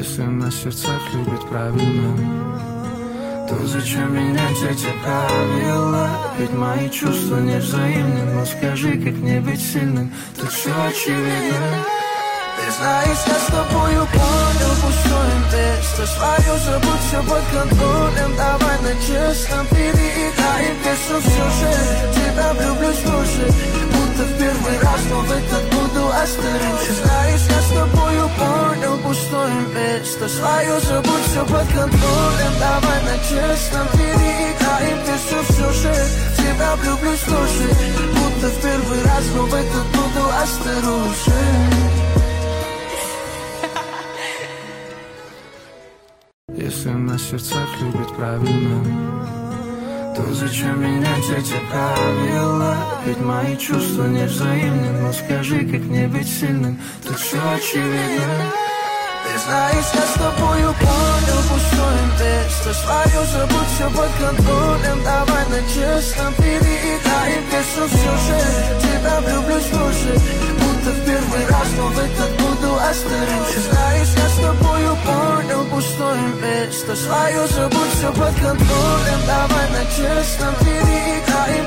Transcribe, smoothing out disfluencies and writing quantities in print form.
Если на сердцах любят правильно, то зачем менять эти правила? Ведь мои чувства не взаимны. Но скажи, как не быть сильным, тут все очевидно. Ты знаешь, я с тобою понял пустой место. Свое забудь, все под контролем. Давай на честном переиграем песню. Все же тебя влюблюсь слушай, будто в первый раз, но в этот буду осторожен. Ты знаешь, я с тобою понял пустое место. Свое забудь, все под контролем. Давай на честном переиграем песню. Все же тебя влюблюсь слушай, будто в первый раз, но в этот буду осторожен. Если на сердцах любят правильно, то зачем менять эти правила? Ведь мои чувства не взаимны. Но скажи, как не быть сильным, тут все очевидно. Ты знаешь, я с тобою понял пустое место. Свое забудь, все под контролем. Давай на честном переиграем песню. Все же тебя влюблюсь слушай, будто в первый раз, но в этот буду осторожен. Ты знаешь, я с тобою понял пустое место. Свое забудь, все под контролем. Давай на честном переиграем